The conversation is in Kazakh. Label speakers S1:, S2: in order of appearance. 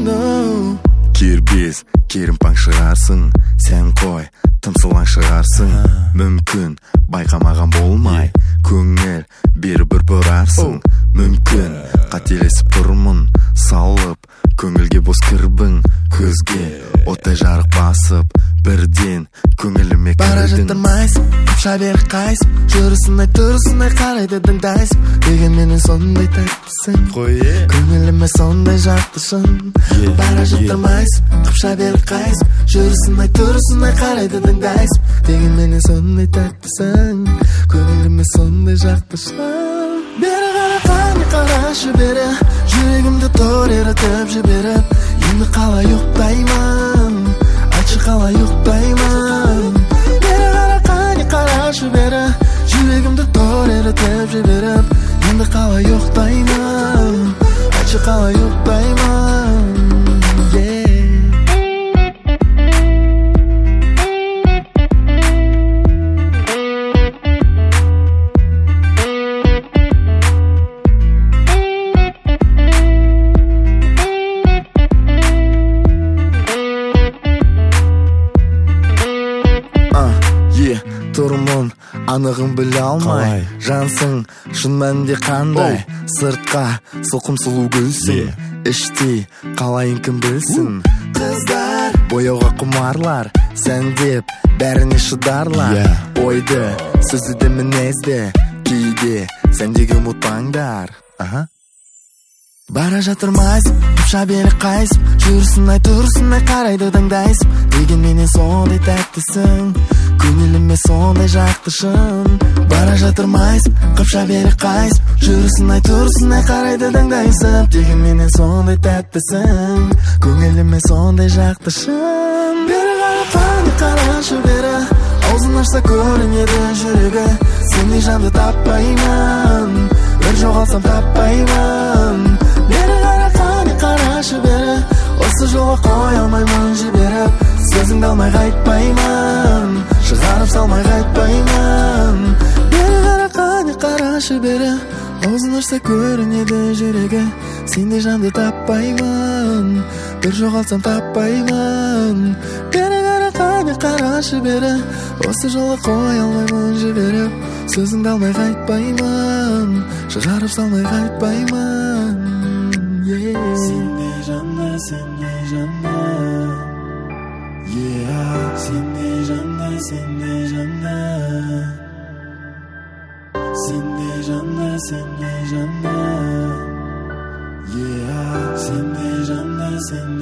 S1: no.
S2: Кирбез, керімпаң шығарсың, сен қой, тымсылаң шығарсың. Мүмкін, байқамаған болмай, көңіл бері бір бұрарсың. Мүмкін, қателесіп тұрмын, салып, көңілге бос кірбің. Көзге, оттай жарық басып, бірден көңіліме кірдің.
S1: Бара жаттырмайсың, қыпша бері қайсып, жүрісін ай, тұрысын ай, қарайды дыңдайсың. Деген менен сондай тәттісің, көңіліме сондай жақтысың. Бара жаттырмайсың, қыпша бері қайсып, жүрісін ай, тұрысын ай, қарайды дыңдайсың. Деген менен сондай тәттісің, көңіліме сондай жақтысың. Бері қара қане қарашы бері, жүрегімді тор ерітіп жіберіп. Енді қалай ұйықтаймын, айтшы қалай ұйықтаймын. Бері қара қане қарашы бері, жүрегімді тор ерітіп жіберіп. Енді қалай ұйықтаймын, айтшы қалай ұйықтаймын. Тұрмын, анығын біле алмай, жансың, шын мәнінде қандай. Сыртқа сұлқым сұлу гүлсің, іштей қалайын кім білсін. Қыздар бояуға құмарлар, сән деп бәріне шыдарлар. Ойды, сөзі де мінезді, кейде сәндегі ұмытпаңдар. Бара жатырмайсың, қыпша бері қайсып, жүрісін ай, тұрысын ай, қарайды даңдайсың. Деген менен сондай тәттісің, көңіліме сондай жақтышын. Бара жатырмайсың, қыпша бері қайсып, жүрісін ай, тұрысын ай, қарайды даңдайсың. Деген менен сондай тәттісің, көңіліме сондай жақтышын. Бері қарапаны қарашы бері, аузын ашса көрінеді жүрегі. Сендей жанды таппаймын, бір жоғалсам таппаймын. Бері қарапаны қарашы бері, осы жолға қой алмаймын жіберіп. Сөзіңді алмай қайтпаймын, шығарып салмай қайтпаймын. Бері қарақане қарашы бері, аузын ашса көрінеді жүрегі. Сендей жанды таппаймын, бір жоғалсам таппаймын. Бері қарақане қарашы бері, осы жолға қой алмаймын жіберіп. Сөзіңді алмай қайтпаймын, шығарып салмай қайтпаймын. Сендей жанды, сендей жанды, сендей жанды, сендей жанды, сендей жанды, сендей жанды, сендей жанды, сендей